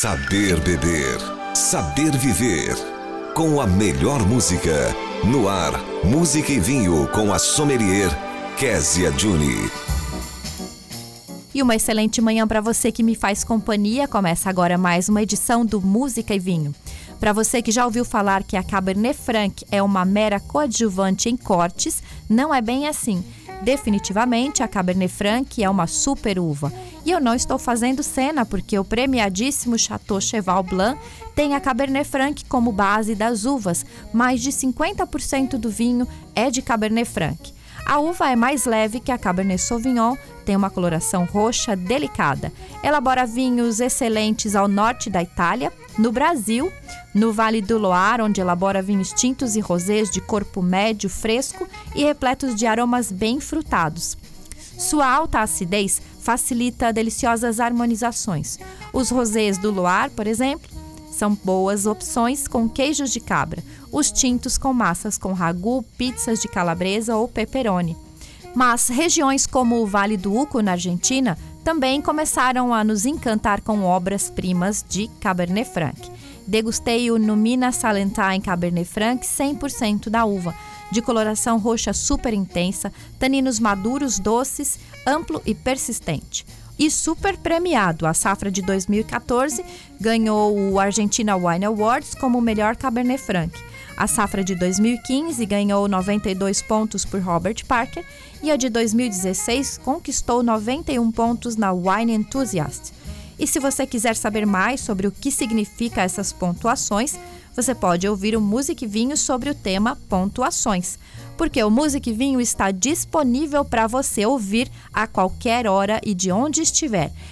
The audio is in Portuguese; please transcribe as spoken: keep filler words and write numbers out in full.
Saber beber, saber viver. Com a melhor música. No ar, Música e Vinho com a sommelier Kézia Juni. E uma excelente manhã para você que me faz companhia. Começa agora mais uma edição do Música e Vinho. Para você que já ouviu falar que a Cabernet Franc é uma mera coadjuvante em cortes, não é bem assim. Definitivamente, a Cabernet Franc é uma super uva. E eu não estou fazendo cena, porque o premiadíssimo Chateau Cheval Blanc tem a Cabernet Franc como base das uvas. Mais de cinquenta por cento do vinho é de Cabernet Franc. A uva é mais leve que a Cabernet Sauvignon, tem uma coloração roxa delicada. Elabora vinhos excelentes ao norte da Itália, no Brasil, no Vale do Loire, onde elabora vinhos tintos e rosés de corpo médio, fresco e repletos de aromas bem frutados. Sua alta acidez facilita deliciosas harmonizações. Os rosés do Loire, por exemplo, são boas opções com queijos de cabra. Os tintos com massas com ragu, pizzas de calabresa ou pepperoni. Mas regiões como o Vale do Uco, na Argentina, também começaram a nos encantar com obras-primas de Cabernet Franc. Degustei o Numina Salentine Cabernet Franc cem por cento da uva, de coloração roxa super intensa, taninos maduros, doces, amplo e persistente. E super premiado, a safra de dois mil e catorze ganhou o Argentina Wine Awards como o melhor Cabernet Franc. A safra de dois mil e quinze ganhou noventa e dois pontos por Robert Parker e a de dois mil e dezesseis conquistou noventa e um pontos na Wine Enthusiast. E se você quiser saber mais sobre o que significa essas pontuações, você pode ouvir o Música e Vinho sobre o tema pontuações, porque o Música e Vinho está disponível para você ouvir a qualquer hora e de onde estiver.